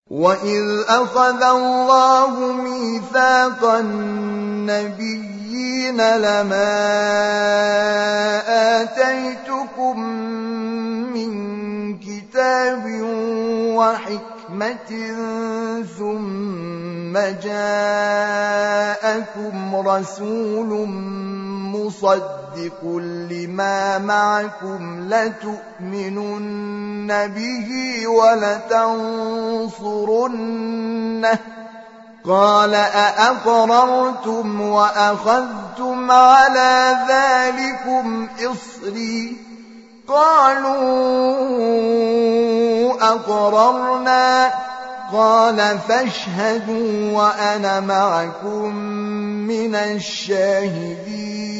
وَإِذْ أَخَذَ اللَّهُ مِيثَاقَ النَّبِيِّينَ لَمَا آتَيْتُكُم مِّن كِتَابٍ وَحِكْمَةٍ ثُمَّ جَاءَكُمْ رَسُولٌ مُصَدِّقٌ لِّمَا مَعَكُمْ لَتُؤْمِنُنَّ بِهِ وَلَتَنصُرُنَّهُ قَالَ أَأَقْرَرْتُمْ وَأَخَذْتُمْ عَلَىٰ ذَٰلِكُمْ إِصْرِي قَالُوا أَقْرَرْنَا قَالَ فَاشْهَدُوا وَأَنَا مَعَكُم مِّنَ الشَّاهِدِينَ